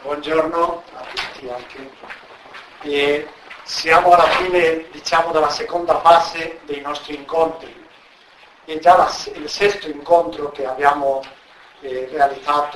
Buongiorno a tutti anche. Siamo alla fine, diciamo, della seconda fase dei nostri incontri. È già il sesto incontro che abbiamo realizzato,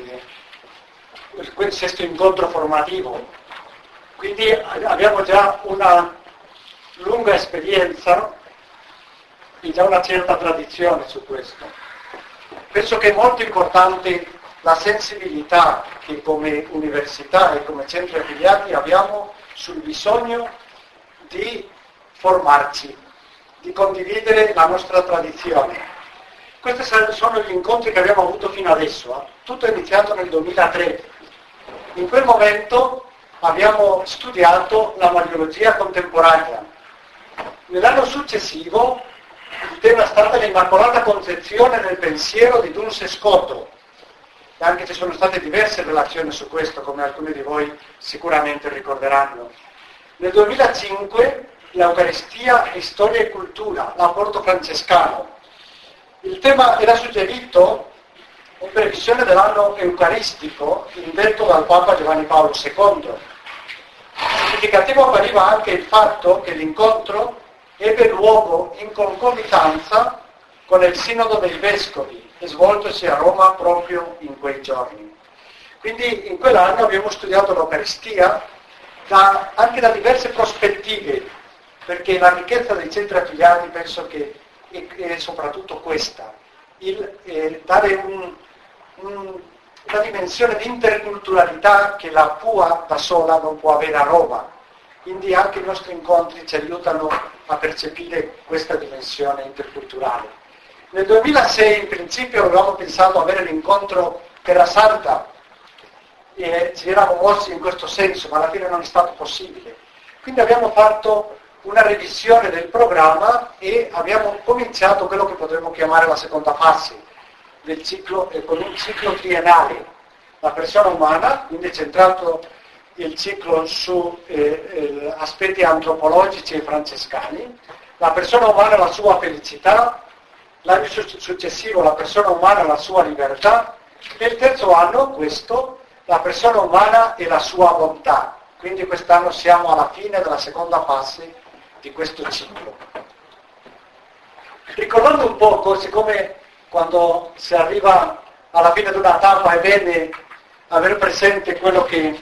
il sesto incontro formativo. Quindi abbiamo già una lunga esperienza e già una certa tradizione su questo. Penso che è molto importante la sensibilità che come università e come centri affiliati abbiamo sul bisogno di formarci, di condividere la nostra tradizione. Questi sono gli incontri che abbiamo avuto fino adesso. Tutto è iniziato nel 2003. In quel momento abbiamo studiato la Mariologia contemporanea. Nell'anno successivo il tema è stata l'Immacolata Concezione nel pensiero di Duns Scoto. Anche ci sono state diverse relazioni su questo, come alcuni di voi sicuramente ricorderanno. Nel 2005 l'Eucaristia e Storia e Cultura, l'apporto francescano. Il tema era suggerito in previsione dell'anno eucaristico indetto dal Papa Giovanni Paolo II. Significativo appariva anche il fatto che l'incontro ebbe luogo in concomitanza con il Sinodo dei Vescovi, svoltosi a Roma proprio in quei giorni. Quindi in quell'anno abbiamo studiato l'Eucaristia anche da diverse prospettive, perché la ricchezza dei centri affiliati penso che è soprattutto questa, dare una dimensione di interculturalità che la PUA da sola non può avere a Roma. Quindi anche i nostri incontri ci aiutano a percepire questa dimensione interculturale. Nel 2006 in principio avevamo pensato avere l'incontro Terra Santa e ci eravamo mossi in questo senso, ma alla fine non è stato possibile. Quindi abbiamo fatto una revisione del programma e abbiamo cominciato quello che potremmo chiamare la seconda fase del ciclo, con un ciclo triennale. La persona umana, quindi è centrato il ciclo su aspetti antropologici e francescani, la persona umana e la sua felicità, l'anno successivo la persona umana e la sua libertà, e il terzo anno, questo, la persona umana e la sua bontà. Quindi quest'anno siamo alla fine della seconda fase di questo ciclo. Ricordando un poco, siccome quando si arriva alla fine di una tappa è bene avere presente quello che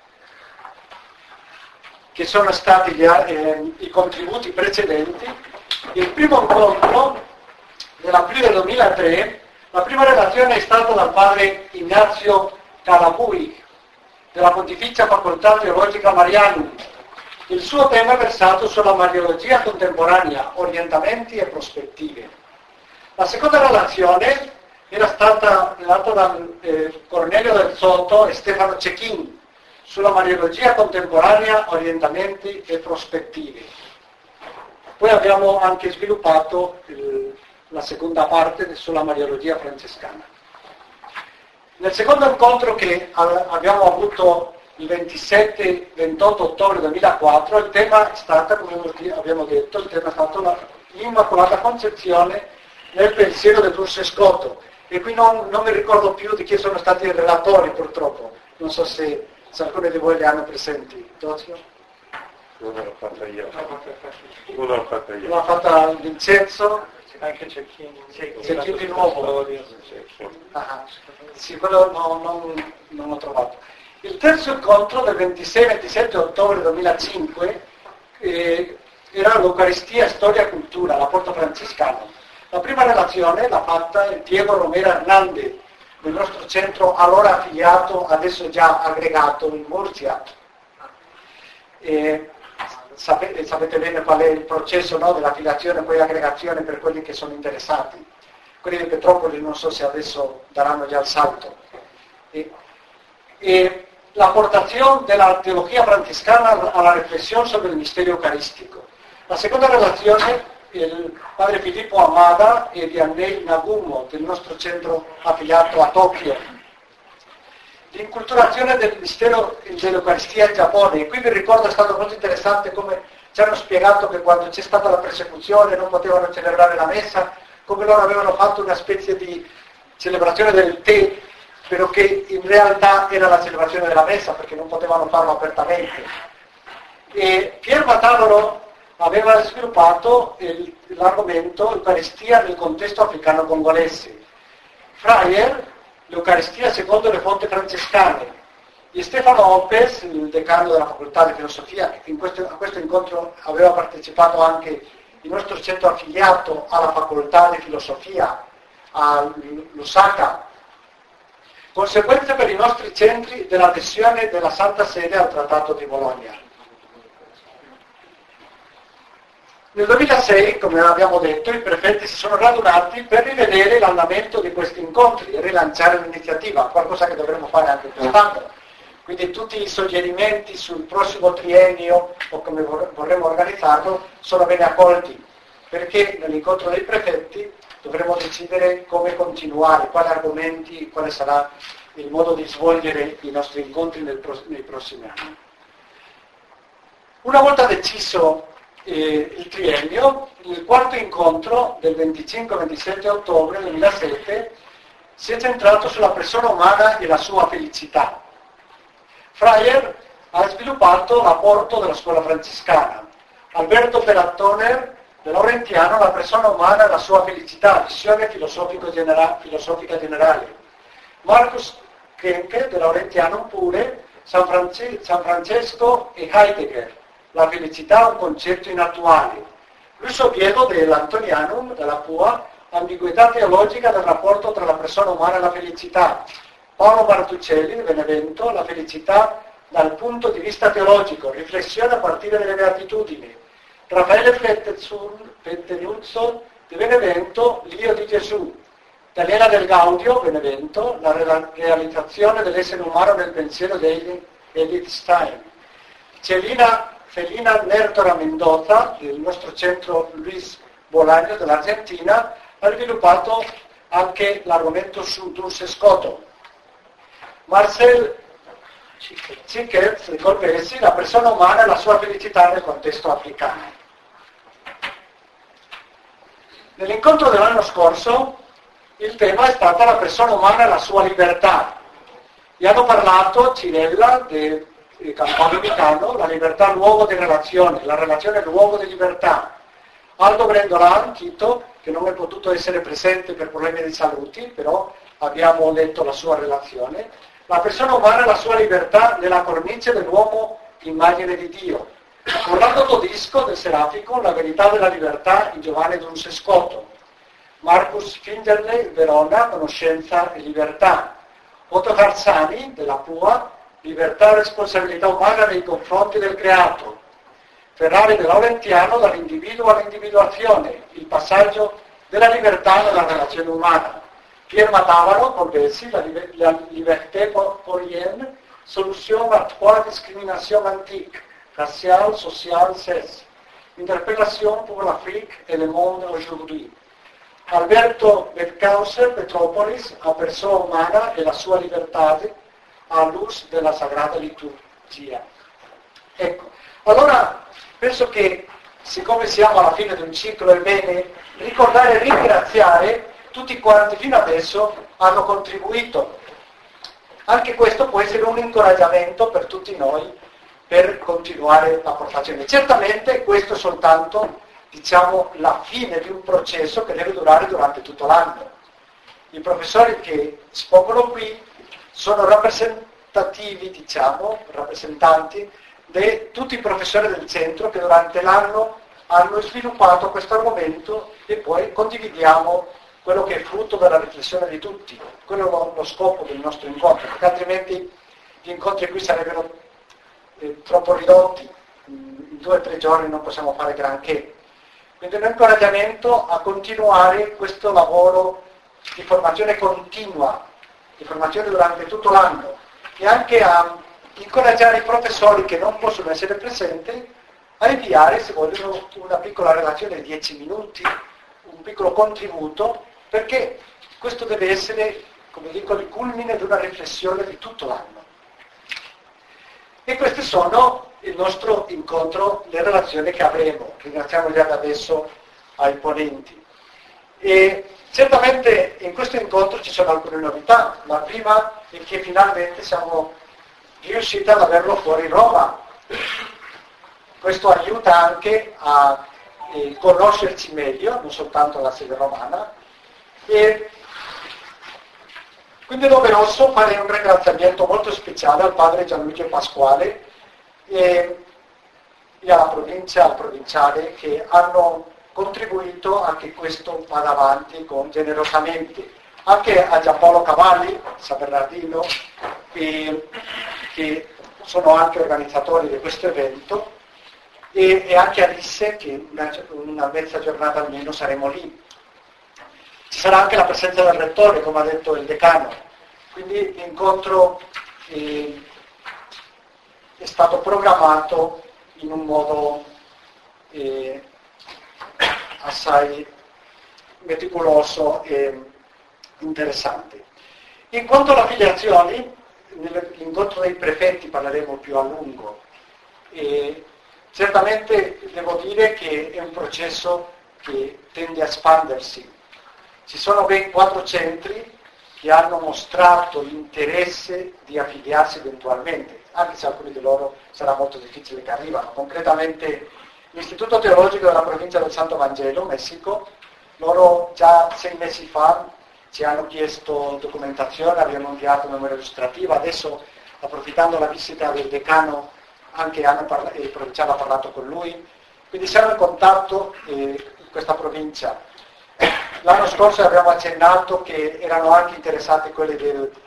sono stati i contributi precedenti, il primo incontro nell'aprile 2003, la prima relazione è stata dal padre Ignazio Calabui, della Pontificia Facoltà Teologica Marianum. Il suo tema è versato sulla Mariologia contemporanea, orientamenti e prospettive. La seconda relazione era stata data da Cornelio del Soto e Stefano Cecchin, sulla Mariologia contemporanea, orientamenti e prospettive. Poi abbiamo anche sviluppato la seconda parte sulla Mariologia francescana. Nel secondo incontro che abbiamo avuto il 27-28 ottobre 2004, il tema è stato, come abbiamo detto, il tema è stato l'Immacolata Concezione nel pensiero di Duns Scoto. E qui non mi ricordo più di chi sono stati i relatori, purtroppo. Non so se alcuni di voi li hanno presenti. Dozio? Uno l'ho fatta io. Uno l'ho fatta io. L'ha fatta Vincenzo. Anche Cecchini. Cecchini di nuovo. Sì, quello non l'ho trovato. Il terzo incontro del 26-27 ottobre 2005 era l'Eucaristia, Storia e Cultura, l'apporto francescano. La prima relazione l'ha fatta il Diego Romero Hernandez, del nostro centro allora affiliato, adesso già aggregato in Murcia. Sapete bene qual è il processo, no, dell'affiliazione e poi l'aggregazione per quelli che sono interessati. Quelli di Petropoli non so se adesso daranno già il salto. E l'apportazione della teologia francescana alla riflessione sobre il mistero eucaristico. La seconda relazione il padre Filippo Amada e di Annei Nagumo del nostro centro affiliato a Tokyo. L'inculturazione del mistero dell'Eucaristia in Giappone. E qui vi ricordo è stato molto interessante come ci hanno spiegato che quando c'è stata la persecuzione non potevano celebrare la messa, come loro avevano fatto una specie di celebrazione del tè però che in realtà era la celebrazione della messa, perché non potevano farlo apertamente. E Pier Matavaro aveva sviluppato l'argomento Eucaristia nel contesto africano-congolese. Fraier, l'Eucaristia secondo le fonti francescane. E Stefano Opes, il decano della facoltà di filosofia, che a questo incontro aveva partecipato anche il nostro centro affiliato alla facoltà di filosofia a Lusaka. Conseguenze per i nostri centri dell'adesione della Santa Sede al Trattato di Bologna. Nel 2006, come abbiamo detto, i prefetti si sono radunati per rivedere l'andamento di questi incontri e rilanciare l'iniziativa, qualcosa che dovremo fare anche quest'anno. Quindi tutti i suggerimenti sul prossimo triennio o come vorremmo organizzarlo sono ben accolti, perché nell'incontro dei prefetti dovremo decidere come continuare, quali argomenti, quale sarà il modo di svolgere i nostri incontri nei prossimi anni. Una volta deciso il triennio, il quarto incontro del 25-27 ottobre 2007 si è centrato sulla persona umana e la sua felicità. Fraier ha sviluppato l'apporto della scuola francescana. Alberto Perattoner, De Laurentiano, la persona umana e la sua felicità, visione filosofica generale. Marcus Kenke, De Laurentiano pure, San Francesco e Heidegger, la felicità un concetto inattuale. Luis Oviedo dell'Antonianum, della PUA, ambiguità teologica del rapporto tra la persona umana e la felicità. Paolo Martuccelli di Benevento, la felicità dal punto di vista teologico, riflessione a partire dalle beatitudini. Raffaele Pettenuzzo di Benevento, l'Io di Gesù. Daniela Del Gaudio, Benevento, la realizzazione dell'essere umano nel pensiero di Edith Stein. Felina Nertora Mendoza, del nostro centro Luis Bolaño dell'Argentina, ha sviluppato anche l'argomento su Dulce Scoto. Marcel Chiquez di Colpesi, la persona umana e la sua felicità nel contesto africano. Nell'incontro dell'anno scorso il tema è stata la persona umana e la sua libertà. E hanno parlato Cirella di Campano Vicano, la libertà luogo di relazione, la relazione luogo di libertà. Aldo Brendolan, Tito, che non è potuto essere presente per problemi di salute, però abbiamo letto la sua relazione. La persona umana e la sua libertà nella cornice dell'uomo immagine di Dio. Orlando Todisco del Serafico, la verità della libertà in Giovanni Dulce Scoto. Marcus Finderley, Verona, conoscenza e libertà. Otto Garzani della PUA, libertà e responsabilità umana nei confronti del creato. Ferrari de Laurentiano, dall'individuo all'individuazione, il passaggio della libertà nella relazione umana. Pier Matavaro, Colbesi, la liberté polienne, solution à trois discriminations antiques, raciale, sociale, sexe. Interpellation pour l'Afrique et le monde aujourd'hui. Alberto Beccauser, Petropolis, a persona umana e la sua libertà a luz della Sagrada Liturgia. Ecco, allora penso che siccome siamo alla fine di un ciclo è bene ricordare e ringraziare tutti quanti fino adesso hanno contribuito. Anche questo può essere un incoraggiamento per tutti noi per continuare la formazione. Certamente questo è soltanto, diciamo, la fine di un processo che deve durare durante tutto l'anno. I professori che espongono qui sono rappresentativi, diciamo, rappresentanti di tutti i professori del centro che durante l'anno hanno sviluppato questo argomento e poi condividiamo quello che è frutto della riflessione di tutti. Quello è lo scopo del nostro incontro, perché altrimenti gli incontri qui sarebbero troppo ridotti, in 2 o 3 giorni non possiamo fare granché. Quindi un incoraggiamento a continuare questo lavoro di formazione continua, di formazione durante tutto l'anno, e anche a incoraggiare i professori che non possono essere presenti a inviare, se vogliono, una piccola relazione di 10 minuti, un piccolo contributo, perché questo deve essere, come dico, il culmine di una riflessione di tutto l'anno. E questi sono il nostro incontro, le relazioni che avremo. Ringraziamo già da adesso ai ponenti. E certamente in questo incontro ci sono alcune novità. La prima è che finalmente siamo riusciti ad averlo fuori Roma. Questo aiuta anche a conoscerci meglio, non soltanto la sede romana, e quindi è doveroso fare un ringraziamento molto speciale al padre Gianluigi Pasquale e alla provincia, al provinciale, che hanno contribuito a che questo vada avanti generosamente. Anche a Giampaolo Cavalli, San Bernardino, che sono anche organizzatori di questo evento, e anche a Risse, che una mezza giornata almeno saremo lì. Ci sarà anche la presenza del rettore, come ha detto il decano, quindi l'incontro è stato programmato in un modo assai meticoloso e interessante. In quanto alle affiliazioni, nell'incontro dei prefetti parleremo più a lungo. Certamente devo dire che è un processo che tende a espandersi. Ci sono ben 4 centri che hanno mostrato l'interesse di affiliarsi eventualmente, anche se alcuni di loro sarà molto difficile che arrivano. Concretamente l'Istituto Teologico della provincia del Santo Vangelo, Messico, loro già 6 mesi fa ci hanno chiesto documentazione, abbiamo inviato una memoria illustrativa, adesso approfittando la visita del decano anche il provinciale ha parlato con lui, quindi siamo in contatto in questa provincia. L'anno scorso abbiamo accennato che erano anche interessati quelli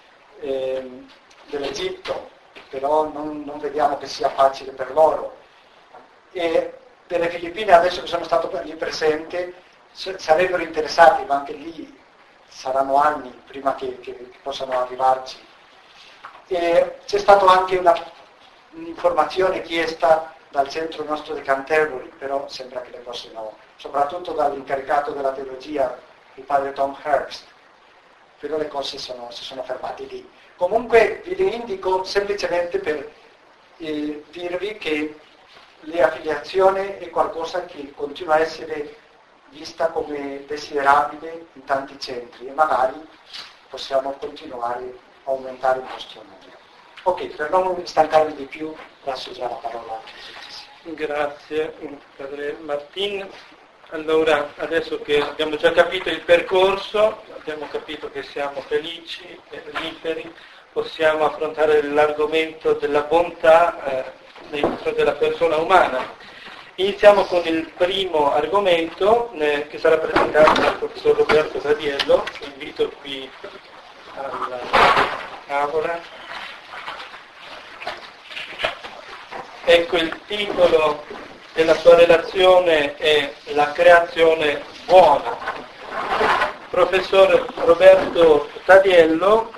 dell'Egitto, però non vediamo che sia facile per loro. E delle Filippine, adesso che sono stato lì presente, sarebbero interessati, ma anche lì saranno anni prima che possano arrivarci. E c'è stata anche un'informazione chiesta dal centro nostro di Canterbury, però sembra che le cose no, soprattutto dall'incaricato della teologia, il padre Tom Herbst, però le cose si sono fermate lì. Comunque vi le indico semplicemente per dirvi che l'affiliazione è qualcosa che continua a essere vista come desiderabile in tanti centri e magari possiamo continuare a aumentare il nostro numero. Ok, per non stancarvi di più, lascio già la parola. Grazie, padre Martin. Allora, adesso che abbiamo già capito il percorso, abbiamo capito che siamo felici e liberi, possiamo affrontare l'argomento della bontà della persona umana. Iniziamo con il primo argomento che sarà presentato dal professor Roberto Tadiello, invito qui alla tavola. Ecco, il titolo della sua relazione è La creazione buona. Il professor Roberto Tadiello